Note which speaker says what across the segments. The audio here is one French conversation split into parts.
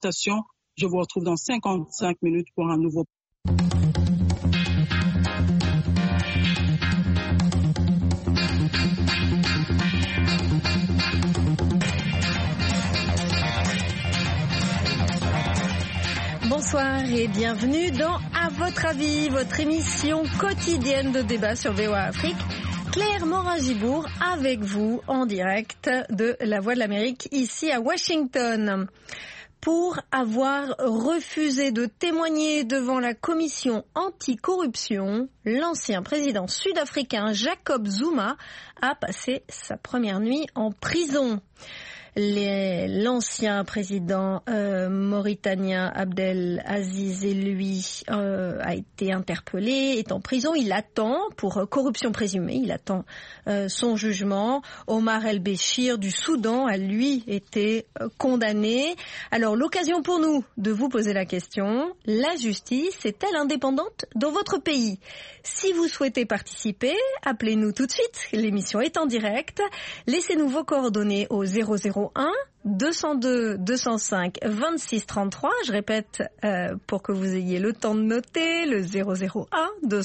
Speaker 1: station. Je vous retrouve dans 55 minutes pour un nouveau.
Speaker 2: Bonsoir et bienvenue dans À votre avis, votre émission quotidienne de débat sur VOA Afrique. Claire Morin-Gibourg avec vous en direct de La Voix de l'Amérique ici à Washington. Pour avoir refusé de témoigner devant la commission anticorruption, l'ancien président sud-africain Jacob Zuma a passé sa première nuit en prison. L'ancien président mauritanien Abdel Aziz et lui a été interpellé, est en prison. Il attend pour corruption présumée, il attend son jugement. Omar El-Béchir du Soudan a lui été condamné. Alors l'occasion pour nous de vous poser la question, la justice est-elle indépendante dans votre pays? Si vous souhaitez participer, appelez-nous tout de suite, l'émission est en direct. Laissez-nous vos coordonnées au 001 202 205 26 33. Je répète pour que vous ayez le temps de noter, le 001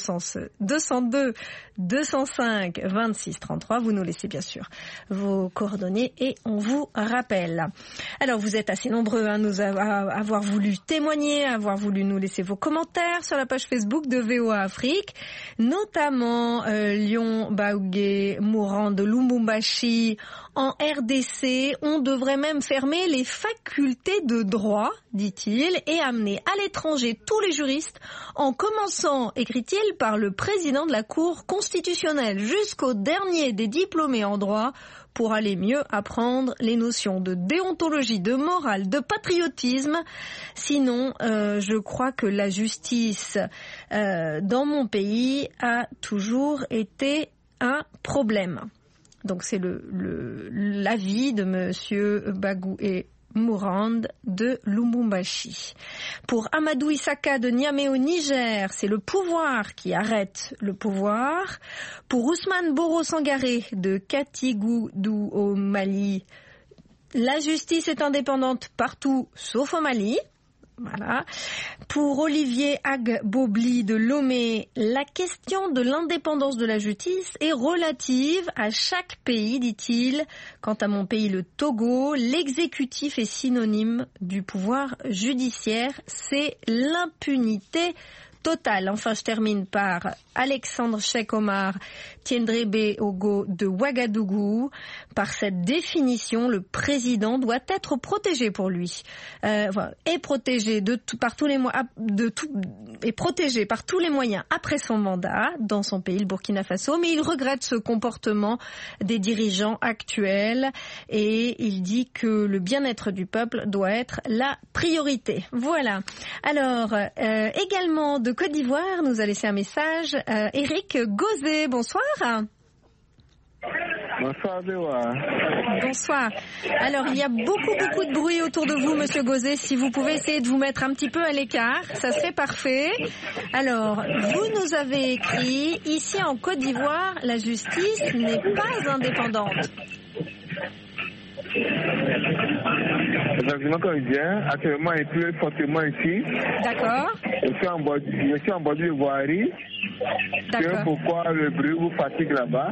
Speaker 2: 202 205 26 33. Vous nous laissez bien sûr vos coordonnées et on vous rappelle. Alors vous êtes assez nombreux à nous avoir voulu témoigner, à avoir voulu nous laisser vos commentaires sur la page Facebook de VOA Afrique, notamment Lyon Baougé Mourant de Lubumbashi en RDC. On devrait même fermer les facultés de droit, dit-il, et amener à l'étranger tous les juristes, en commençant, écrit-il, par le président de la Cour constitutionnelle, jusqu'au dernier des diplômés en droit, pour aller mieux apprendre les notions de déontologie, de morale, de patriotisme. Sinon, je crois que la justice dans mon pays a toujours été un problème. Donc c'est l'avis de monsieur Bagou et Mourand de Lubumbashi. Pour Amadou Issaka de Niamey au Niger, c'est le pouvoir qui arrête le pouvoir. Pour Ousmane Boro Sangaré de Katigoudou au Mali, la justice est indépendante partout sauf au Mali. Voilà. Pour Olivier Agbobli de Lomé, la question de l'indépendance de la justice est relative à chaque pays, dit-il. Quant à mon pays, le Togo, l'exécutif est synonyme du pouvoir judiciaire. C'est l'impunité totale. Enfin, je termine par Alexandre Cheikh Omar Tiendrebe Ogo de Ouagadougou. Par cette définition, le président doit être protégé pour lui. Est protégé protégé par tous les moyens après son mandat dans son pays, le Burkina Faso, mais il regrette ce comportement des dirigeants actuels et il dit que le bien-être du peuple doit être la priorité. Voilà. Alors, également de Côte d'Ivoire, nous a laissé un message Éric Gauzet. Bonsoir.
Speaker 3: Bonsoir, Béwa.
Speaker 2: Bonsoir. Alors, il y a beaucoup de bruit autour de vous, Monsieur Gauzet. Si vous pouvez essayer de vous mettre un petit peu à l'écart, ça serait parfait. Alors, vous nous avez écrit, ici en Côte d'Ivoire, la justice n'est pas indépendante.
Speaker 3: Exactement comme il dit, actuellement il pleut fortement ici.
Speaker 2: D'accord.
Speaker 3: Je suis en bordure de voirie.
Speaker 2: D'accord.
Speaker 3: C'est pourquoi le bruit vous fatigue là-bas.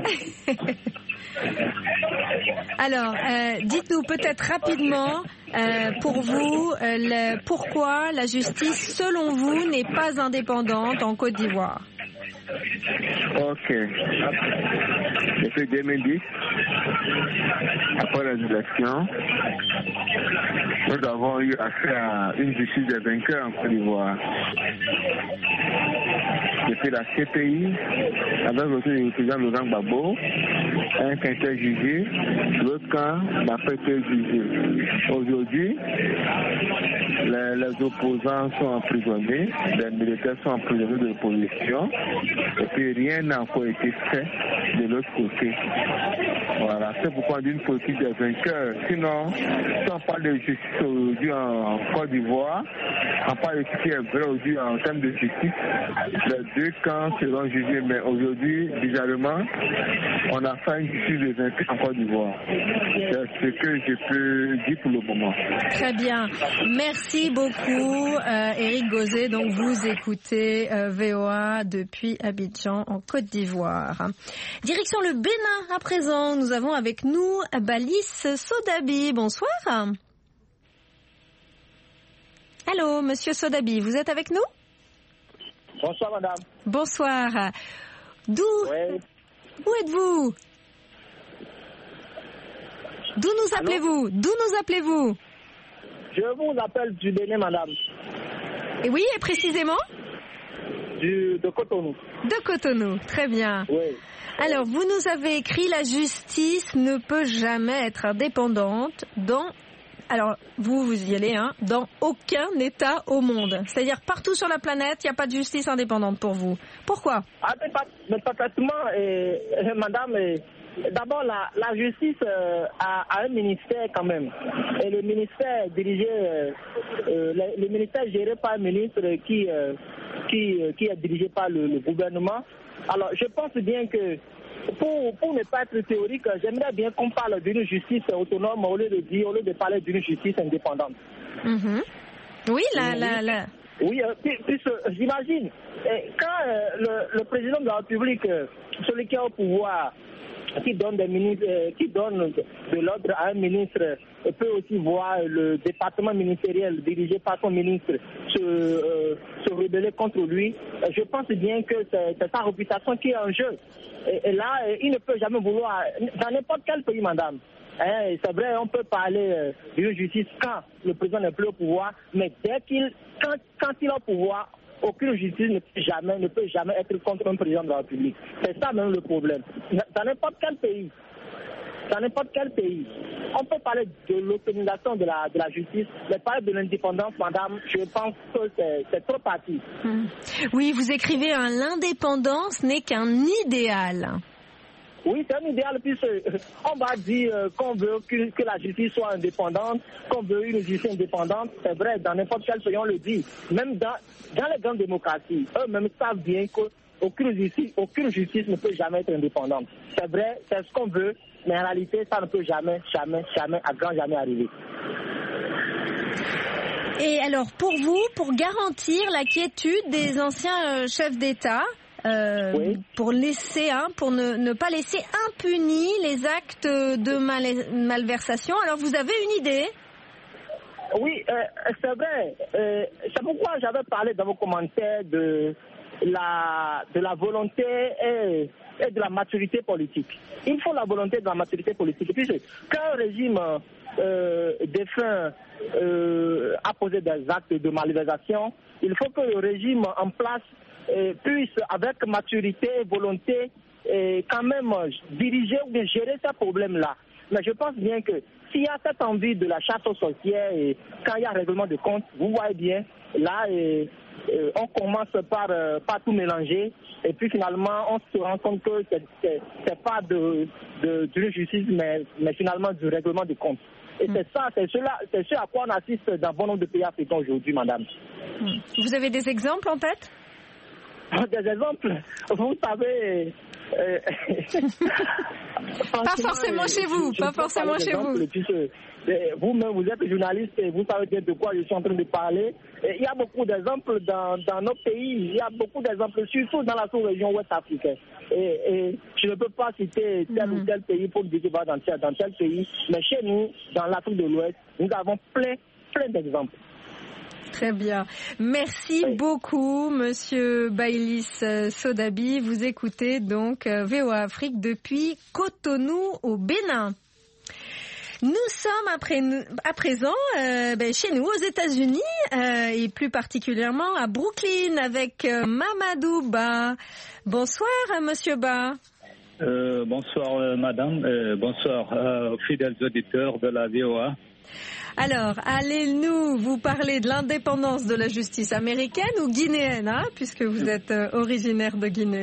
Speaker 2: Alors, dites-nous peut-être rapidement, pour vous, pourquoi la justice, selon vous, n'est pas indépendante en Côte d'Ivoire.
Speaker 3: Ok. Depuis 2010, après les élections, nous avons eu affaire à une justice des vainqueurs en Côte d'Ivoire. Depuis la CPI, avec le président Laurent Gbagbo, un qui a été jugé, l'autre camp n'a pas été jugé. Aujourd'hui, les opposants sont emprisonnés, les militaires sont emprisonnés de l'opposition, et puis rien n'a encore été fait de l'autre côté. Voilà, c'est pourquoi on dit une politique des vainqueurs. Sinon, si on parle de justice aujourd'hui en Côte d'Ivoire, on parle de ce qui est vrai aujourd'hui en termes de justice. Les deux camps seront jugés, mais aujourd'hui, bizarrement, on a fait une justice des vainqueurs en Côte d'Ivoire. C'est ce que je peux dire pour le moment.
Speaker 2: Très bien. Merci beaucoup, Éric Gauzet. Donc, vous écoutez VOA depuis Abidjan, en Côte d'Ivoire. Direction le Bénin à présent. Nous avons avec nous Balis Sodabi. Bonsoir. Allô, monsieur Sodabi, vous êtes avec nous?
Speaker 4: Bonsoir, madame.
Speaker 2: Bonsoir. Où êtes-vous? D'où nous appelez-vous?
Speaker 4: Je vous appelle du Bénin, madame.
Speaker 2: Et oui, et précisément?
Speaker 4: De Cotonou.
Speaker 2: De Cotonou, très bien.
Speaker 4: Oui.
Speaker 2: Alors, vous nous avez écrit, la justice ne peut jamais être indépendante alors, vous y allez, dans aucun État au monde. C'est-à-dire, partout sur la planète, il n'y a pas de justice indépendante pour vous. Pourquoi?
Speaker 4: Mais parfaitement, madame, d'abord, la justice a un ministère quand même. Et le ministère le ministère géré par un ministre qui est dirigé par le gouvernement. Alors, je pense bien que pour ne pas être théorique, j'aimerais bien qu'on parle d'une justice autonome au lieu de parler d'une justice indépendante.
Speaker 2: Mm-hmm. Oui,
Speaker 4: Oui, j'imagine, quand le président de la République, celui qui est au pouvoir, qui donne de l'ordre à un ministre, peut aussi voir le département ministériel dirigé par son ministre se rebeller contre lui. Je pense bien que c'est sa réputation qui est en jeu. Et là, il ne peut jamais vouloir, dans n'importe quel pays, madame. C'est vrai, on peut parler d'une justice quand le président n'est plus au pouvoir, mais quand il est au pouvoir, aucune justice ne peut jamais être contre un président de la République. C'est ça même le problème. Dans n'importe quel pays, on peut parler de l'autonomisation de la justice, mais parler de l'indépendance, madame, je pense que c'est trop parti.
Speaker 2: Oui, vous écrivez, l'indépendance n'est qu'un idéal.
Speaker 4: Oui, c'est un idéal, puisqu'on va dire qu'on veut que la justice soit indépendante, qu'on veut une justice indépendante. C'est vrai, dans n'importe quel pays, on le dit. Même dans les grandes démocraties, eux-mêmes savent bien qu'aucune justice ne peut jamais être indépendante. C'est vrai, c'est ce qu'on veut, mais en réalité, ça ne peut jamais arriver.
Speaker 2: Et alors, pour vous, pour garantir la quiétude des anciens chefs d'État,
Speaker 4: oui.
Speaker 2: pour ne pas laisser impunis les actes de malversation. Alors, vous avez une idée?
Speaker 4: Oui, c'est vrai. C'est pourquoi j'avais parlé dans vos commentaires de la volonté et de la maturité politique. Il faut la volonté de la maturité politique. Puisque quand un régime défunt a posé des actes de malversation, il faut que le régime en place puisse, avec maturité et volonté, quand même diriger ou bien gérer ces problèmes-là. Mais je pense bien que s'il y a cette envie de la chasse aux sorcières et quand il y a règlement de compte, vous voyez bien, là, on commence par tout mélanger et puis finalement, on se rend compte que c'est pas d'une justice, mais finalement du règlement de compte. Et c'est ce à quoi on assiste dans bon nombre de pays africains aujourd'hui, madame.
Speaker 2: Vous avez des exemples en tête?
Speaker 4: Des exemples, vous savez...
Speaker 2: pas forcément chez vous, pas forcément chez vous.
Speaker 4: Vous-même, vous êtes journaliste et vous savez bien de quoi je suis en train de parler. Et il y a beaucoup d'exemples dans nos pays, il y a beaucoup d'exemples, surtout dans la sous-région ouest africaine. Et je ne peux pas citer tel ou tel pays pour dire que dans tel pays, mais chez nous, dans l'Afrique de l'Ouest, nous avons plein d'exemples.
Speaker 2: Très bien. Merci beaucoup, Monsieur Balis Sodabi. Vous écoutez donc VOA Afrique depuis Cotonou au Bénin. Nous sommes à présent chez nous aux États-Unis et plus particulièrement à Brooklyn avec Mamadou Ba. Bonsoir, Monsieur Ba.
Speaker 5: Bonsoir, Madame. Bonsoir, fidèles auditeurs de la VOA.
Speaker 2: Alors, allez-nous vous parler de l'indépendance de la justice américaine ou guinéenne, puisque vous êtes originaire de Guinée?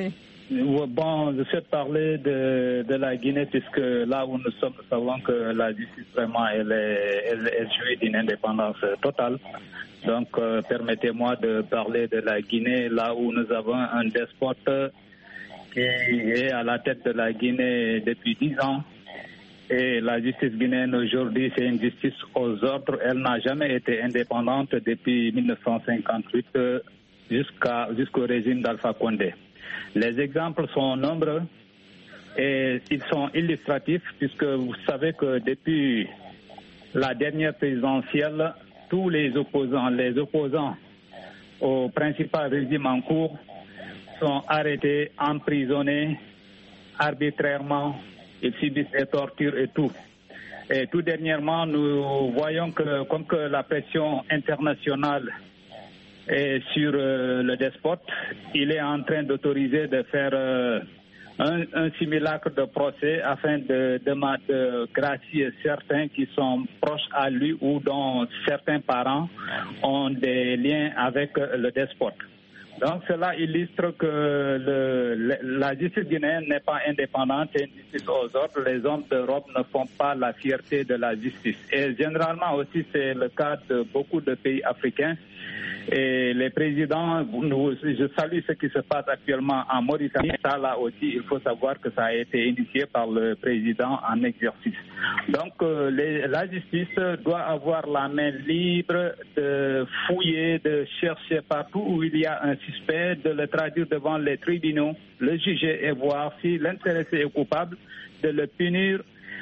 Speaker 5: Bon, je souhaite parler de la Guinée puisque là où nous sommes, nous savons que la justice vraiment elle jouit d'une indépendance totale. Donc permettez-moi de parler de la Guinée là où nous avons un despote qui est à la tête de la Guinée depuis 10 ans. Et la justice guinéenne aujourd'hui, c'est une justice aux ordres. Elle n'a jamais été indépendante depuis 1958 jusqu'au régime d'Alpha Condé. Les exemples sont nombreux et ils sont illustratifs puisque vous savez que depuis la dernière présidentielle, tous les opposants au principal régime en cours sont arrêtés, emprisonnés arbitrairement. Ils subissent des tortures et tout. Et tout dernièrement, nous voyons que comme que la pression internationale est sur le despote, il est en train d'autoriser de faire un simulacre de procès afin de gracier certains qui sont proches à lui ou dont certains parents ont des liens avec le despote. Donc cela illustre que la justice guinéenne n'est pas indépendante, c'est une justice aux ordres. Les hommes d'Europe ne font pas la fierté de la justice. Et généralement aussi c'est le cas de beaucoup de pays africains. Et les présidents, je salue ce qui se passe actuellement en Mauritanie. Ça là aussi, il faut savoir que ça a été initié par le président en exercice. Donc la justice doit avoir la main libre de fouiller, de chercher partout où il y a un suspect, de le traduire devant les tribunaux, le juger et voir si l'intéressé est coupable, de le punir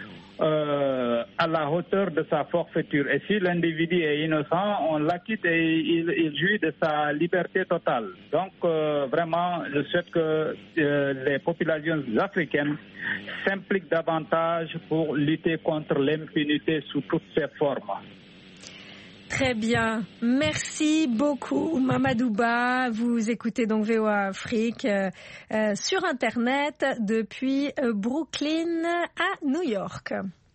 Speaker 5: à la hauteur de sa forfaiture. Et si l'individu est innocent, on l'acquitte et il jouit de sa liberté totale. Donc vraiment, je souhaite que les populations africaines s'impliquent davantage pour lutter contre l'impunité sous toutes ses formes.
Speaker 2: Très bien. Merci beaucoup, Mamadouba. Vous écoutez donc VOA Afrique sur Internet depuis Brooklyn à New York.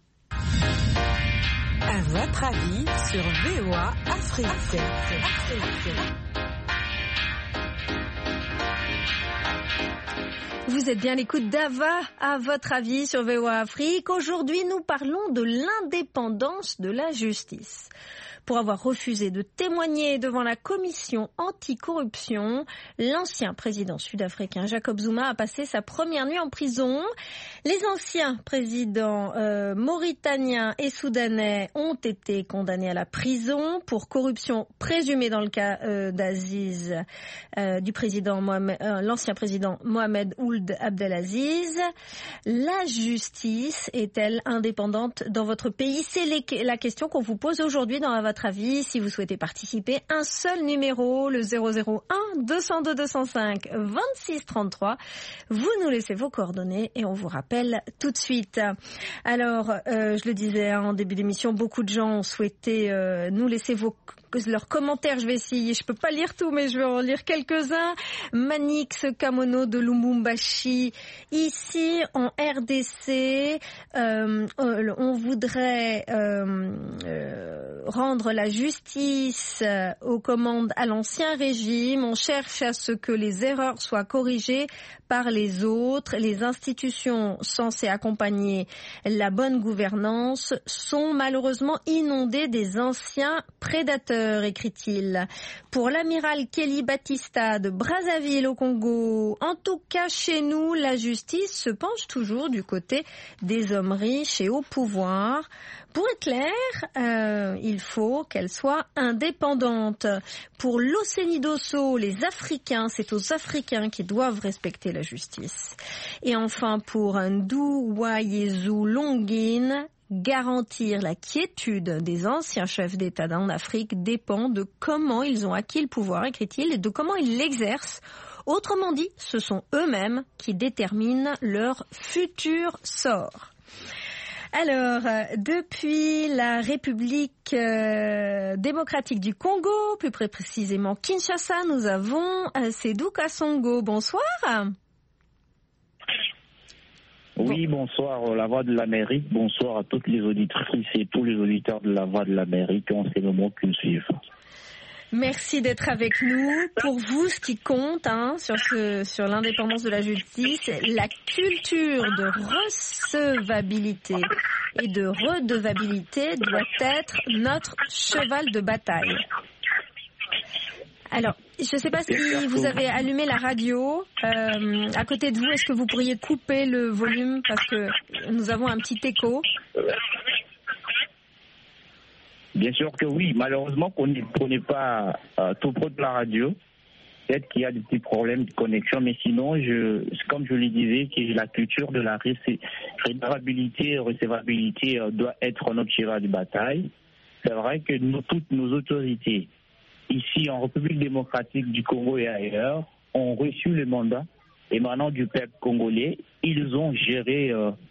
Speaker 6: À votre avis sur VOA Afrique.
Speaker 2: Vous êtes bien à l'écoute d'Ava, à votre avis sur VOA Afrique. Aujourd'hui, nous parlons de l'indépendance de la justice. Pour avoir refusé de témoigner devant la commission anticorruption, l'ancien président sud-africain Jacob Zuma a passé sa première nuit en prison. Les anciens présidents mauritaniens et soudanais ont été condamnés à la prison pour corruption présumée dans le cas d'Aziz, du président l'ancien président Mohamed Ould Abdelaziz. La justice est-elle indépendante dans votre pays? C'est la question qu'on vous pose aujourd'hui dans votre avis. Si vous souhaitez participer, un seul numéro, le 001 202 205 26 33. Vous nous laissez vos coordonnées et on vous rappelle tout de suite. Alors, je le disais en début d'émission, beaucoup de gens ont souhaité nous laisser leurs commentaires. Je vais essayer, je peux pas lire tout, mais je vais en lire quelques-uns. Manix Kamono de Lubumbashi, ici en RDC, on voudrait rendre la justice aux commandes à l'ancien régime. On cherche à ce que les erreurs soient corrigées par les autres. Les institutions censées accompagner la bonne gouvernance sont malheureusement inondées des anciens prédateurs, écrit-il. Pour l'amiral Kelly Batista de Brazzaville au Congo, en tout cas chez nous, la justice se penche toujours du côté des hommes riches et au pouvoir. Pour être clair, il faut qu'elle soit indépendante. Pour l'Océnidosso, les Africains, c'est aux Africains qui doivent respecter la justice. Et enfin, pour Ndouwayezu Longin, garantir la quiétude des anciens chefs d'État en Afrique dépend de comment ils ont acquis le pouvoir, écrit-il, et de comment ils l'exercent. Autrement dit, ce sont eux-mêmes qui déterminent leur futur sort. Alors, depuis la République démocratique du Congo, plus précisément Kinshasa, nous avons Sédou Kassongo. Bonsoir.
Speaker 7: Oui, bonsoir, La Voix de l'Amérique. Bonsoir à toutes les auditrices et tous les auditeurs de La Voix de l'Amérique en ces moments qui nous suivent.
Speaker 2: Merci d'être avec nous. Pour vous, ce qui compte sur l'indépendance de la justice, la culture de recevabilité et de redevabilité doit être notre cheval de bataille. Alors, je ne sais pas si vous avez allumé la radio à côté de vous. Est-ce que vous pourriez couper le volume parce que nous avons un petit écho?
Speaker 7: Bien sûr que oui. Malheureusement, qu'on n'est pas tout près de la radio. Peut-être qu'il y a des petits problèmes de connexion, mais sinon, comme je le disais, que la culture de la recevabilité doit être notre cheval de bataille. C'est vrai que toutes nos autorités, ici en République démocratique du Congo et ailleurs, ont reçu le mandat émanant du peuple congolais. Ils ont géré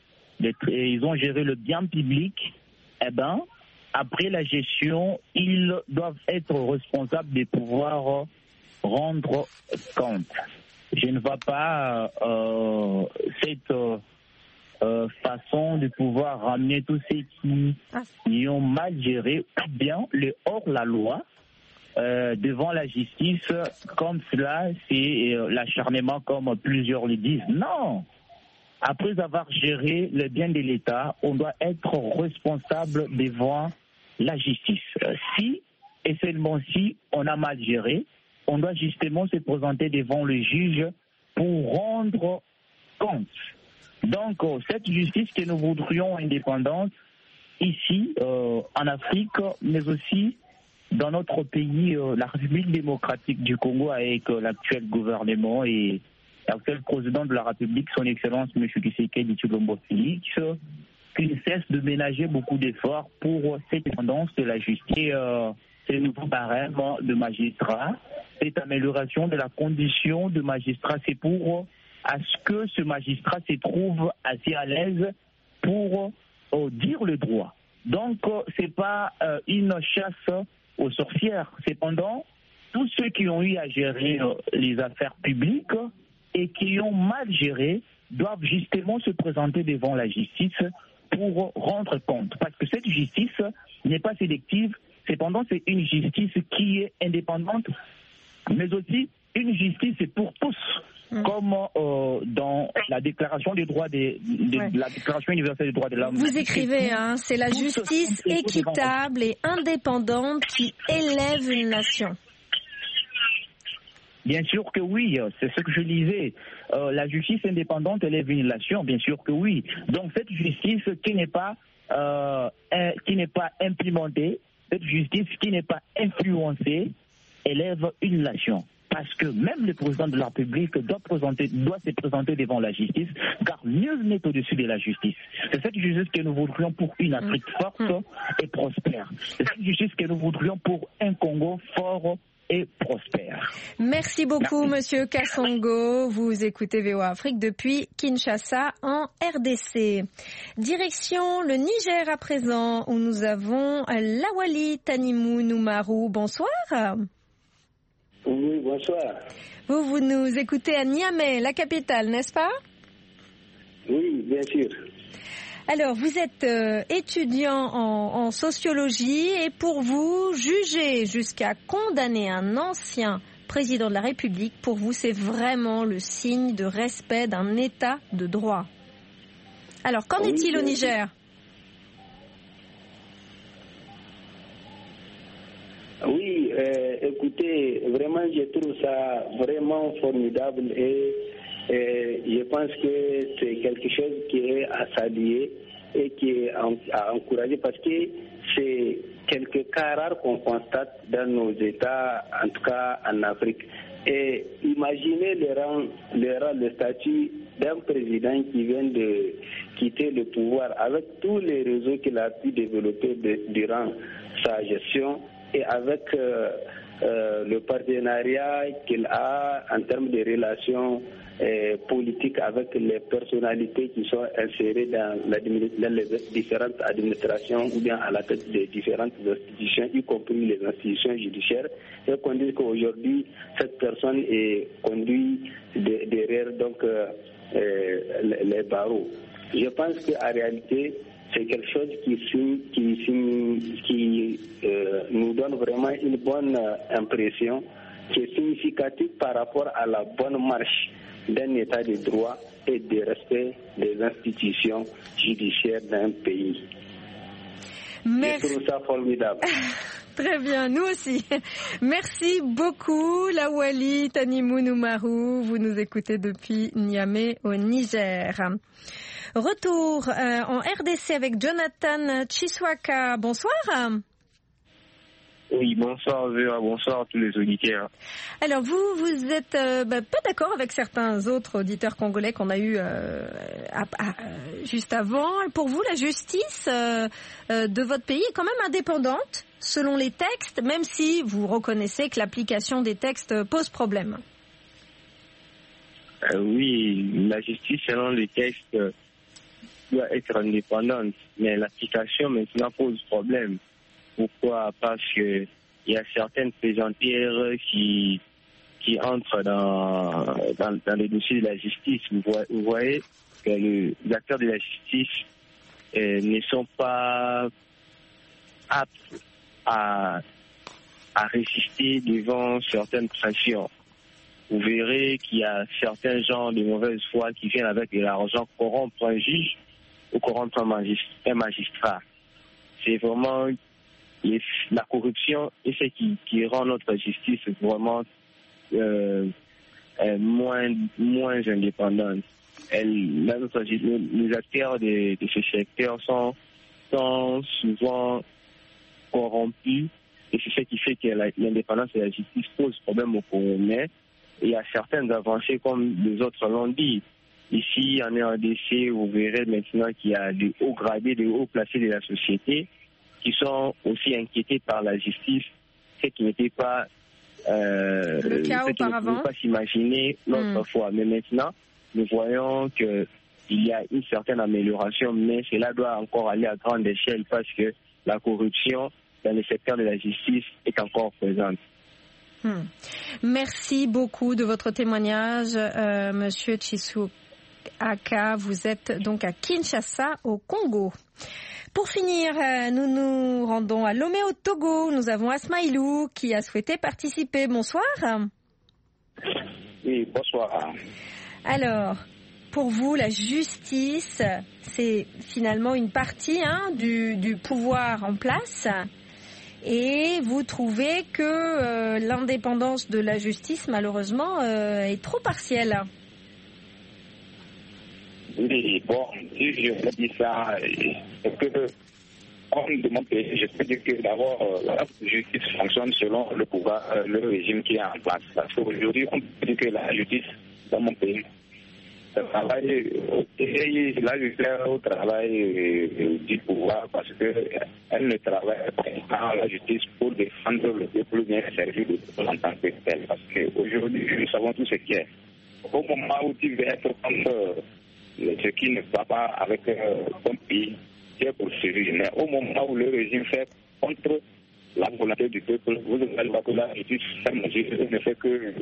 Speaker 7: le bien public. Eh ben, après la gestion, ils doivent être responsables de pouvoir rendre compte. Je ne vois pas cette façon de pouvoir ramener tous ceux qui ont mal géré ou bien le hors-la-loi devant la justice, comme cela, c'est l'acharnement comme plusieurs le disent. Non! Après avoir géré le bien de l'État, on doit être responsable devant la justice. Si, et seulement si, on a mal géré, on doit justement se présenter devant le juge pour rendre compte. Donc, cette justice que nous voudrions indépendante, ici, en Afrique, mais aussi dans notre pays, la République démocratique du Congo, avec l'actuel gouvernement et l'actuel président de la République, son Excellence M. Tshisekedi Tshilombo Félix, qui ne cesse de ménager beaucoup d'efforts pour cette indépendance de la justice, ces nouveaux barèmes de magistrats, cette amélioration de la condition de magistrat, c'est pour à ce que ce magistrat se trouve assez à l'aise pour dire le droit. Donc, c'est pas une chasse aux sorcières. Cependant, tous ceux qui ont eu à gérer les affaires publiques et qui ont mal géré doivent justement se présenter devant la justice pour rendre compte. Parce que cette justice n'est pas sélective, cependant c'est une justice qui est indépendante, mais aussi une justice pour tous, comme dans la Déclaration des droits la Déclaration universelle des droits de l'homme.
Speaker 2: Vous écrivez, c'est la justice équitable et indépendante qui élève une nation.
Speaker 7: Bien sûr que oui, c'est ce que je disais. La justice indépendante élève une nation, bien sûr que oui. Donc cette justice qui n'est pas implémentée, cette justice qui n'est pas influencée, élève une nation. Parce que même le président de la République doit se présenter devant la justice, car nul n'est au-dessus de la justice. C'est cette justice que nous voudrions pour une Afrique forte et prospère. C'est cette justice que nous voudrions pour un Congo fort et prospère.
Speaker 2: Merci beaucoup, Monsieur Kassongo. Vous écoutez VOA Afrique depuis Kinshasa, en RDC. Direction le Niger à présent, où nous avons Lawali Tanimou Noumarou. Bonsoir.
Speaker 8: Oui, bonsoir.
Speaker 2: Vous nous écoutez à Niamey, la capitale, n'est-ce pas?
Speaker 8: Oui, bien sûr.
Speaker 2: Alors, vous êtes étudiant en sociologie et pour vous, juger jusqu'à condamner un ancien président de la République, pour vous, c'est vraiment le signe de respect d'un État de droit. Alors, qu'en est-il au Niger?
Speaker 8: Oui, écoutez, vraiment, je trouve ça vraiment formidable et je pense que c'est quelque chose qui est à saluer et qui est à encourager parce que c'est quelques cas rares qu'on constate dans nos États, en tout cas en Afrique. Et imaginez le statut d'un président qui vient de quitter le pouvoir avec tous les réseaux qu'il a pu développer durant sa gestion et avec le partenariat qu'il a en termes de relations politiques avec les personnalités qui sont insérées dans les différentes administrations ou bien à la tête des différentes institutions, y compris les institutions judiciaires, et qu'on dit qu'aujourd'hui, cette personne est conduite derrière donc les barreaux. Je pense qu'en réalité, c'est quelque chose qui nous donne vraiment une bonne impression, qui est significatif par rapport à la bonne marche d'un état de droit et de respect des institutions judiciaires d'un pays.
Speaker 2: Merci.
Speaker 8: Je trouve ça formidable.
Speaker 2: Très bien, nous aussi. Merci beaucoup, Lawali Tanimou Umaru. Vous nous écoutez depuis Niamey au Niger. Retour en RDC avec Jonathan Chiswaka. Bonsoir.
Speaker 9: Oui, bonsoir Véa, bonsoir à tous les auditeurs.
Speaker 2: Alors vous êtes pas d'accord avec certains autres auditeurs congolais qu'on a eu juste avant. Pour vous, la justice de votre pays est quand même indépendante selon les textes, même si vous reconnaissez que l'application des textes pose problème.
Speaker 9: Oui, la justice selon les textes doit être indépendante, mais l'application maintenant pose problème. Pourquoi? Parce que il y a certaines plaisanteries qui entrent dans les dossiers de la justice. Vous voyez que les acteurs de la justice ne sont pas aptes à résister devant certaines pressions. Vous verrez qu'il y a certains gens de mauvaise foi qui viennent avec de l'argent corrompre un juge ou corrompre un magistrat. C'est vraiment la corruption et ce qui rend notre justice vraiment moins indépendante. Les acteurs de ce secteur sont souvent corrompus et c'est ce qui fait que l'indépendance de la justice pose problème aux Congolais. Il y a certaines avancées comme les autres l'ont dit. Ici, en RDC, vous verrez maintenant qu'il y a des hauts gradés, des hauts placés de la société qui sont aussi inquiétés par la justice, ce qui n'était pas
Speaker 2: le cas auparavant.
Speaker 9: Ne pouvait pas s'imaginer l'autre fois. Mais maintenant, nous voyons qu'il y a une certaine amélioration, mais cela doit encore aller à grande échelle parce que la corruption dans le secteur de la justice est encore présente.
Speaker 2: Merci beaucoup de votre témoignage, Monsieur Chiswaka. Vous êtes donc à Kinshasa, au Congo. Pour finir, nous nous rendons à Lomé au Togo. Nous avons Asmaïlou qui a souhaité participer. Bonsoir.
Speaker 10: Oui, bonsoir.
Speaker 2: Alors, pour vous, la justice, c'est finalement une partie du pouvoir en place. Et vous trouvez que l'indépendance de la justice, malheureusement, est trop partielle.
Speaker 10: Oui, bon, si je dis ça, c'est que, comme de mon pays, je peux dire que d'abord, la justice fonctionne selon le pouvoir, le régime qui est en place. Parce qu'aujourd'hui, on peut dire que la justice dans mon pays, la justice au travail du pouvoir parce qu'elle ne travaille pas la justice pour défendre le peuple bien servi de peuple en tant que tel. Parce qu'aujourd'hui, nous savons tout ce qui est. Au moment où tu veux être contre ce qui ne va pas avec ton pays, tu es poursuivi. Mais au moment où le régime fait contre la volonté du peuple, vous allez voir que la justice ne fait que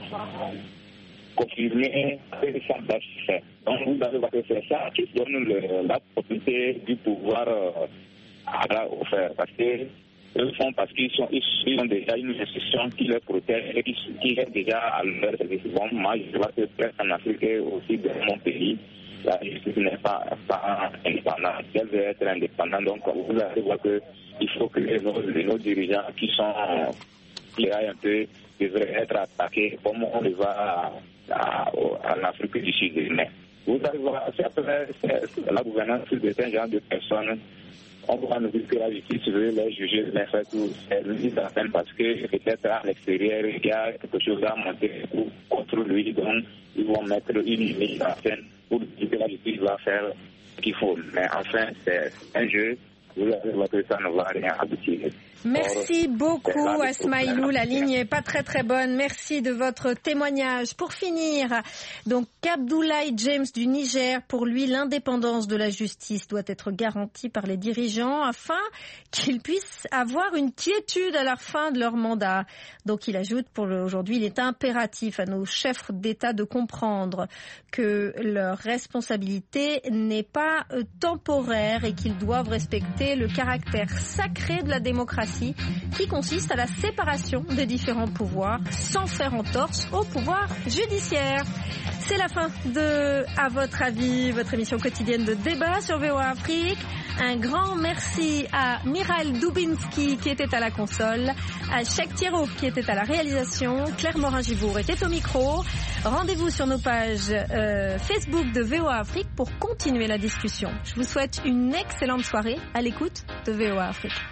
Speaker 10: confirmer avec ça. Donc vous allez voir que c'est ça qui donne la propriété du pouvoir au faire. Parce que eux font parce qu'ils ont déjà une institution qui les protège et qui est déjà à leur service. Bon, moi je vois que presque en Afrique et aussi dans mon pays, la justice n'est pas indépendante. Elle veut être indépendante. Donc vous allez voir qu'il faut que nos dirigeants qui aillent un peu devraient être attaqués comme on le voit en Afrique du Sud. Mais vous allez voir, c'est la gouvernance de ce genre de personnes. On va nous dire que la justice veut les juger, les faire tout. C'est lui certaine parce que peut-être à l'extérieur, il y a quelque chose à monter contre lui. Donc, ils vont mettre une limite en scène pour dire que la justice va faire ce qu'il faut. Mais enfin, c'est un jeu vous allez voir que ça ne va rien aboutir.
Speaker 2: Merci beaucoup Asmaïlou, la ligne n'est pas très bonne. Merci de votre témoignage. Pour finir, donc Abdoulaye James du Niger, pour lui l'indépendance de la justice doit être garantie par les dirigeants afin qu'ils puissent avoir une quiétude à la fin de leur mandat. Donc il ajoute aujourd'hui il est impératif à nos chefs d'État de comprendre que leur responsabilité n'est pas temporaire et qu'ils doivent respecter le caractère sacré de la démocratie qui consiste à la séparation des différents pouvoirs sans faire entorse au pouvoir judiciaire. C'est la fin de À votre avis, votre émission quotidienne de débat sur VOA Afrique. Un grand merci à Miral Dubinski qui était à la console, à Cheikh Thierro qui était à la réalisation, Claire Morin-Gibourg était au micro. Rendez-vous sur nos pages Facebook de VOA Afrique pour continuer la discussion. Je vous souhaite une excellente soirée à l'écoute de VOA Afrique.